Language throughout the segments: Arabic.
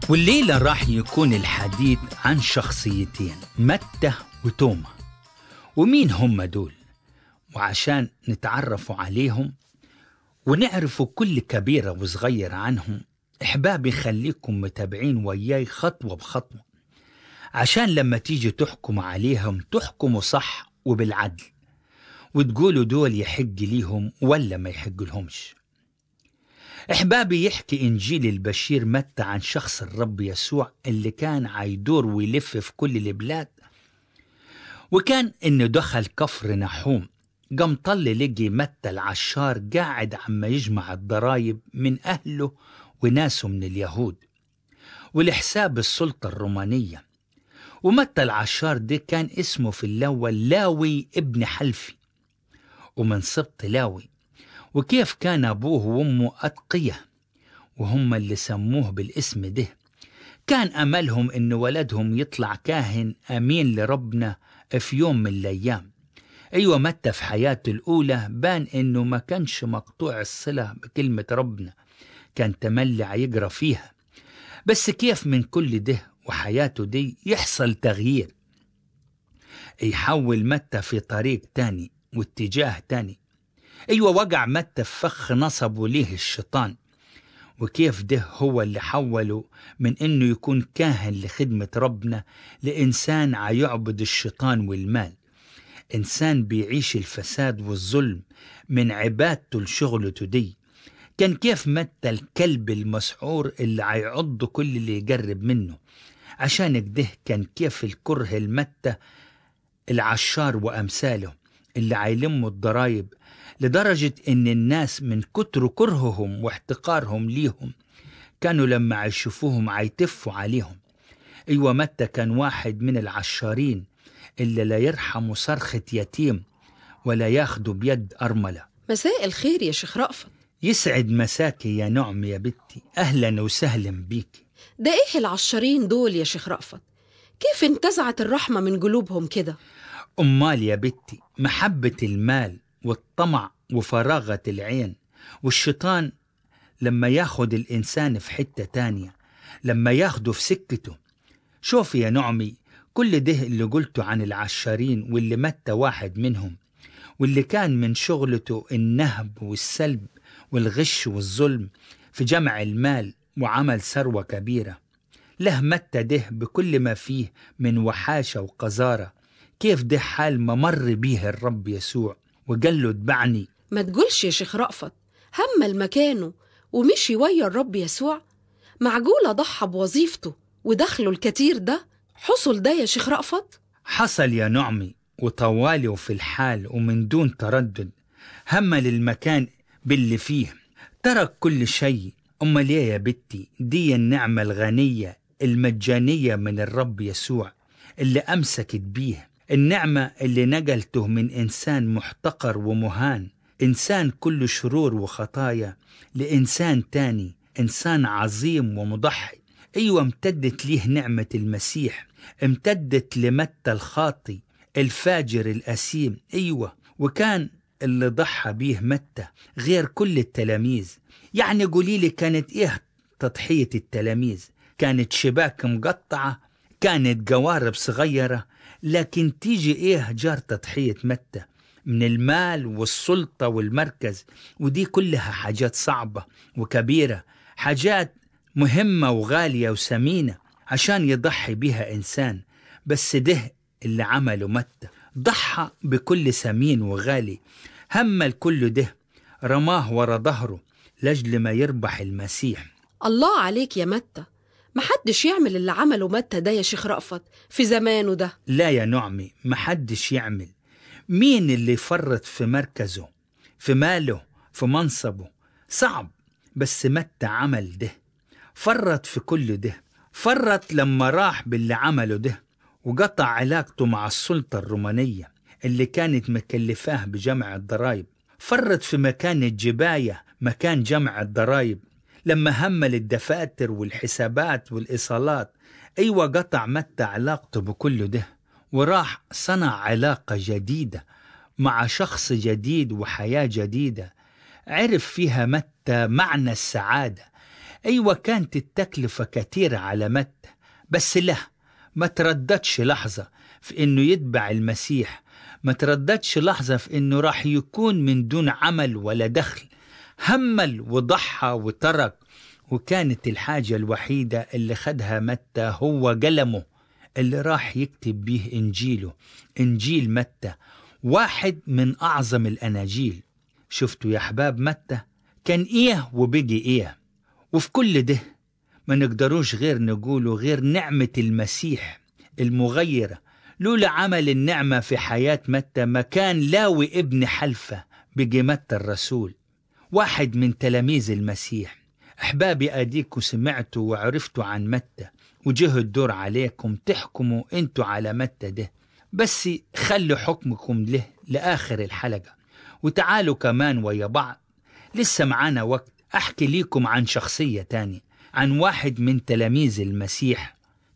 والليلة راح يكون الحديث عن شخصيتين، متى وتوما. ومين هم دول؟ وعشان نتعرفوا عليهم ونعرفوا كل كبيرة وصغيرة عنهم، إحبابي خليكم متابعين وياي خطوة بخطوة، عشان لما تيجي تحكموا عليهم تحكموا صح وبالعدل، وتقولوا دول يحق ليهم ولا ما يحق لهمش. إحبابي، يحكي إنجيل البشير متى عن شخص الرب يسوع اللي كان عيدور ويلف في كل البلاد. وكان إنه دخل كفر نحوم، قام طل لقي متى العشار قاعد عما يجمع الضرايب من أهله وناسه من اليهود ولحساب السلطة الرومانية. ومتى العشار ده كان اسمه في الأول لاوي ابن حلفي، ومن سبط لاوي. وكيف كان أبوه وأمه أتقية وهم اللي سموه بالاسم ده. كان أملهم إن ولدهم يطلع كاهن أمين لربنا في يوم من الأيام. أيوة، متى في حياته الأولى بان إنه ما كانش مقطوع الصلة بكلمة ربنا، كان تملع يقرأ فيها. بس كيف من كل ده وحياته دي يحصل تغيير، يحول متى في طريق تاني واتجاه تاني. أيوة، وقع متى في فخ نصبه ليه الشيطان. وكيف ده هو اللي حوله من إنه يكون كاهن لخدمة ربنا لإنسان عيعبد الشيطان والمال، إنسان بيعيش الفساد والظلم من عبادته لشغلته دي. كان كيف متى الكلب المسعور اللي عيعض كل اللي يقرب منه. عشان كده كان كيف الكره المتى العشار وأمثاله اللي عيلموا الضرايب، لدرجة إن الناس من كتر كرههم واحتقارهم ليهم كانوا لما عيشوفوهم عيتفوا عليهم. أيوة، متى كان واحد من العشارين اللي لا يرحموا صرخة يتيم ولا ياخدوا بيد أرملة. مساء الخير يا شيخ رأفت. يسعد مساكي يا نعم يا بنتي، أهلا وسهلا بيك. ده إيه العشارين دول يا شيخ رأفت؟ كيف انتزعت الرحمة من قلوبهم كده؟ أمال يا بنتي، محبة المال والطمع وفراغة العين والشيطان لما ياخد الإنسان في حتة تانية، لما ياخده في سكته. شوف يا نعمي، كل ده اللي قلته عن العشارين واللي متى واحد منهم، واللي كان من شغلته النهب والسلب والغش والظلم في جمع المال وعمل ثروة كبيرة. له متى ده بكل ما فيه من وحاشة وقذارة. كيف ده حال ما مر بيه الرب يسوع وقال له اتبعني. ما تقولش يا شيخ رأفت، همل مكانه ومشي ويا الرب يسوع؟ معقولة ضحى بوظيفته ودخله الكتير ده؟ حصل ده يا شيخ رأفت؟ حصل يا نعمي، وطوالي وفي الحال ومن دون تردد. همل المكان باللي فيه، ترك كل شيء. أمال ليه يا بنتي؟ دي النعمة الغنية المجانية من الرب يسوع اللي أمسكت بيه، النعمة اللي نقلته من إنسان محتقر ومهان، إنسان كل شرور وخطايا، لإنسان تاني، إنسان عظيم ومضحي. أيوة، امتدت ليه نعمة المسيح، امتدت لمتى الخاطي الفاجر الأسيم. أيوة، وكان اللي ضحى بيه متى غير كل التلاميذ. يعني قولي لي، كانت إيه تضحية التلاميذ؟ كانت شباك مقطعة، كانت قوارب صغيرة، لكن تيجي إيه جار تضحية متى؟ من المال والسلطة والمركز، ودي كلها حاجات صعبة وكبيرة، حاجات مهمة وغالية وثمينة عشان يضحي بها إنسان. بس ده اللي عمله متى، ضحى بكل ثمين وغالي، همل كل ده، رماه ورا ظهره لجل ما يربح المسيح. الله عليك يا متى، محدش يعمل اللي عمله متى ده يا شيخ رأفت في زمانه ده. لا يا نعمي، محدش يعمل. مين اللي يفرط في مركزه، في ماله، في منصبه؟ صعب. بس متى عمل ده، فرط في كل ده. فرط لما راح باللي عمله ده وقطع علاقته مع السلطة الرومانية اللي كانت مكلفاه بجمع الضرايب. فرط في مكان الجباية، مكان جمع الضرايب، لما همل الدفاتر والحسابات والإيصالات. أيوة، قطع متى علاقته بكل ده وراح صنع علاقة جديدة مع شخص جديد وحياة جديدة. عرف فيها متى معنى السعادة، أيوة كانت التكلفة كتيرة على متى، بس له ما ترددش لحظة في إنه يتبع المسيح، ما ترددش لحظة في إنه راح يكون من دون عمل ولا دخل. همل وضحى وترك، وكانت الحاجة الوحيدة اللي خدها متى هو قلمه اللي راح يكتب بيه إنجيله، إنجيل متى، واحد من أعظم الأناجيل. شفتوا يا أحباب متى كان إيه وبقي إيه؟ وفي كل ده ما نقدروش غير نقوله غير نعمة المسيح المغيرة. لولا عمل النعمة في حياة متى ما كان لاوي ابن حلفة بقي متى الرسول، واحد من تلاميذ المسيح. أحبابي أديكوا سمعتوا وعرفتوا عن متى، وجه الدور عليكم تحكموا انتوا على متى ده، بس خلوا حكمكم له لآخر الحلقة. وتعالوا كمان ويا بعض، لسه معانا وقت أحكي ليكم عن شخصية تانية، عن واحد من تلاميذ المسيح،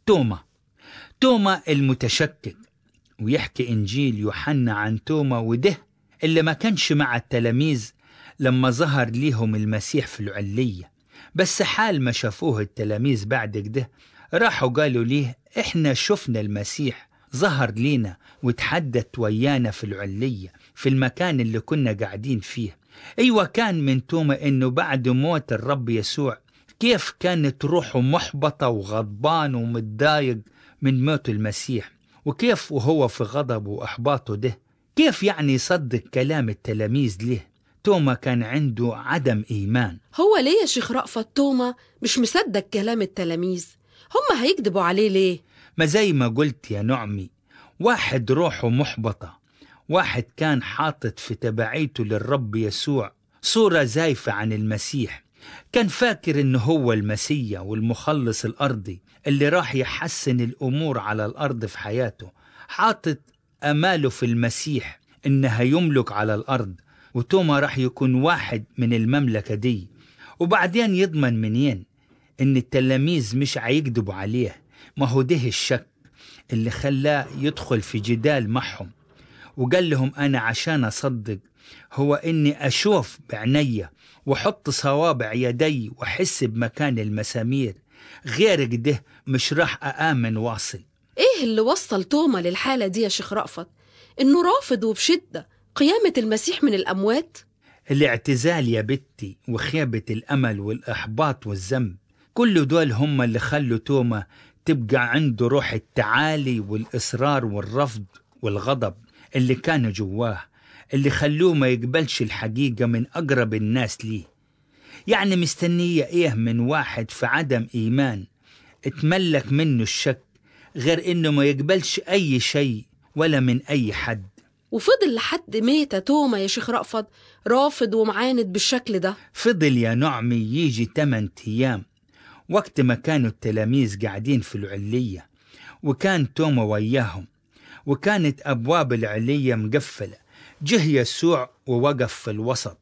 توما المتشكك. ويحكي إنجيل يوحنا عن توما، وده اللي ما كانش مع التلاميذ لما ظهر ليهم المسيح في العلية. بس حال ما شافوه التلاميذ بعد كده راحوا قالوا ليه إحنا شفنا المسيح ظهر لينا وتحدث ويانا في العلية في المكان اللي كنا قاعدين فيه. أيوة كان من توما إنه بعد موت الرب يسوع كيف كانت روحه محبطة وغضبان ومتضايق من موت المسيح، وكيف وهو في غضب وإحباطه ده كيف يعني يصدق كلام التلاميذ ليه. توما كان عنده عدم إيمان. هو ليه يا شيخ رأفت توما مش مصدق كلام التلاميذ؟ هم هيكذبوا عليه ليه؟ ما زي ما قلت يا نعمي، واحد روحه محبطة، واحد كان حاطط في تبعيته للرب يسوع صورة زايفة عن المسيح، كان فاكر إنه هو المسيح والمخلص الأرضي اللي راح يحسن الأمور على الأرض في حياته، حاطط أماله في المسيح إنها يملك على الأرض، وتوما راح يكون واحد من المملكة دي. وبعدين يضمن منين إن التلاميذ مش هيكذبوا عليه؟ ما هو ده الشك اللي خلاه يدخل في جدال معهم، وقال لهم أنا عشان أصدق هو إني أشوف بعنية وحط صوابع يدي وحس بمكان المسامير، غير كده مش راح أآمن واصل. إيه اللي وصل توما للحالة دي يا شيخ رأفت؟ إنه رافض وبشدة قيامة المسيح من الأموات؟ الاعتزال يا بنتي وخيبة الأمل والإحباط والذنب، كل دول هم اللي خلوا توما تبقى عنده روح التعالي والإصرار والرفض والغضب اللي كانوا جواه، اللي خلوه ما يقبلش الحقيقة من أقرب الناس ليه. يعني مستنية إيه من واحد في عدم إيمان اتملك منه الشك، غير إنه ما يقبلش أي شيء ولا من أي حد. وفضل لحد ميتة توما يا شيخ رأفت رافض ومعاند بالشكل ده؟ فضل يا نعمي يجي 8 أيام وقت ما كانوا التلاميذ قاعدين في العلية، وكان توما وياهم، وكانت أبواب العلية مقفلة. جه يسوع ووقف في الوسط،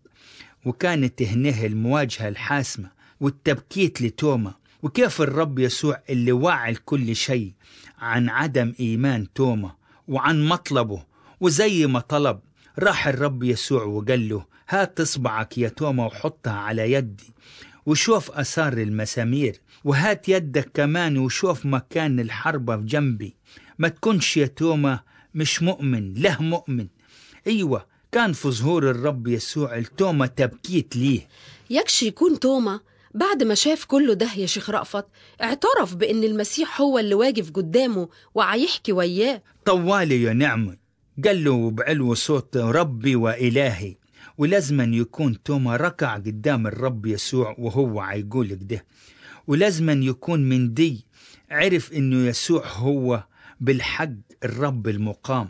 وكانت هنه المواجهة الحاسمة والتبكيت لتوما، وكيف الرب يسوع اللي واعي كل شيء عن عدم إيمان توما وعن مطلبه، وزي ما طلب راح الرب يسوع وقال له هات إصبعك يا توما وحطها على يدي وشوف أثار المسامير، وهات يدك كمان وشوف مكان الحربة في جنبي. ما تكونش يا توما مش مؤمن، له مؤمن. أيوة كان في ظهور الرب يسوع التوما تبكيت ليه. يكشي يكون توما بعد ما شاف كله ده يا شيخ رأفت اعترف بأن المسيح هو اللي واقف قدامه وعيحكي وياه. طوالي يا نعمة قال له بعلو صوت ربي وإلهي، ولازما يكون توما ركع قدام الرب يسوع وهو عيقول كده، ولازما يكون من دي عرف إنه يسوع هو بالحق الرب المقام،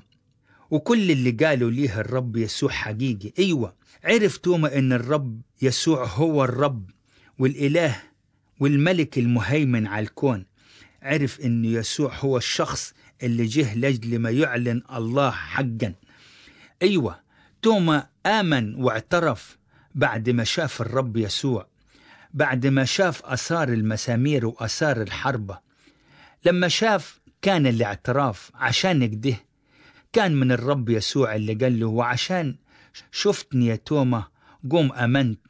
وكل اللي قالوا ليه الرب يسوع حقيقي. أيوة عرف توما إن الرب يسوع هو الرب والإله والملك المهيمن على الكون، عرف إنه يسوع هو الشخص اللي جه لأجل ما يعلن الله حقا. أيوة توما آمن واعترف بعد ما شاف الرب يسوع، بعد ما شاف أثار المسامير وأثار الحربة. لما شاف كان الاعتراف عشان كده كان من الرب يسوع اللي قال له وعشان شفتني يا توما قوم أمنت.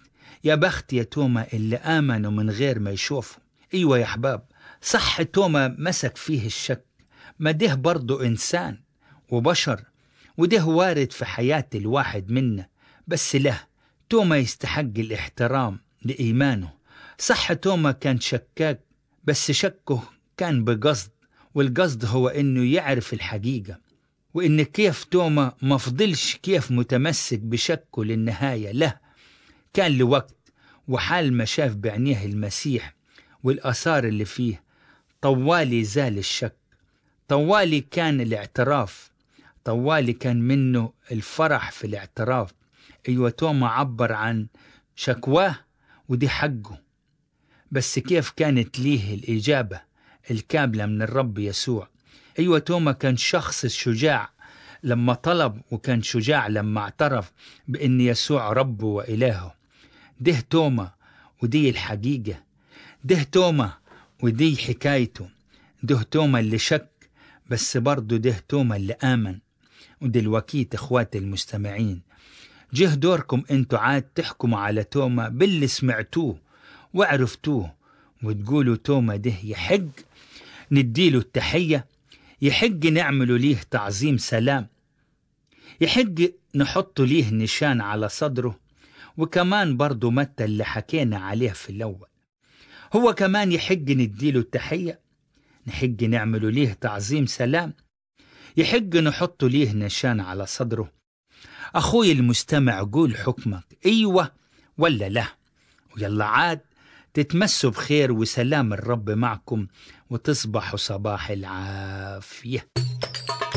يا بخت يا توما اللي آمنوا من غير ما يشوفوا. أيوة يا أحباب، صح توما مسك فيه الشك، ما ده برضو إنسان وبشر، وده وارد في حياة الواحد منا، بس له توما يستحق الاحترام لإيمانه. صح توما كان شكاك، بس شكه كان بقصد، والقصد هو إنه يعرف الحقيقة، وإن كيف توما ما فضلش كيف متمسك بشكه للنهاية. له كان لوقت، وحال ما شاف بعينيه المسيح والآثار اللي فيه، طوالي زال الشك، طوالي كان الاعتراف، طوالي كان منه الفرح في الاعتراف. أيوة توما عبر عن شكواه ودي حقه، بس كيف كانت ليه الإجابة الكاملة من الرب يسوع. أيوة توما كان شخص شجاع لما طلب، وكان شجاع لما اعترف بأن يسوع ربه وإلهه. ده توما ودي الحقيقة، ده توما ودي حكايته، ده توما اللي شك بس برضو ده توما اللي آمن. ودلوقتي اخواتي المستمعين، جه دوركم انتوا عاد تحكموا على توما باللي سمعتوه وعرفتوه، وتقولوا توما ده يحق نديله التحية، يحق نعمله ليه تعظيم سلام، يحق نحط ليه نشان على صدره، وكمان برضو متى اللي حكينا عليه في الأول، هو كمان يحق نديله التحية، نحق نعمله ليه تعظيم سلام، يحق نحط ليه نشان على صدره. أخوي المستمع، قول حكمك، أيوة ولا لا؟ ويلا عاد تتمسوا بخير وسلام الرب معكم، وتصبحوا صباح العافية.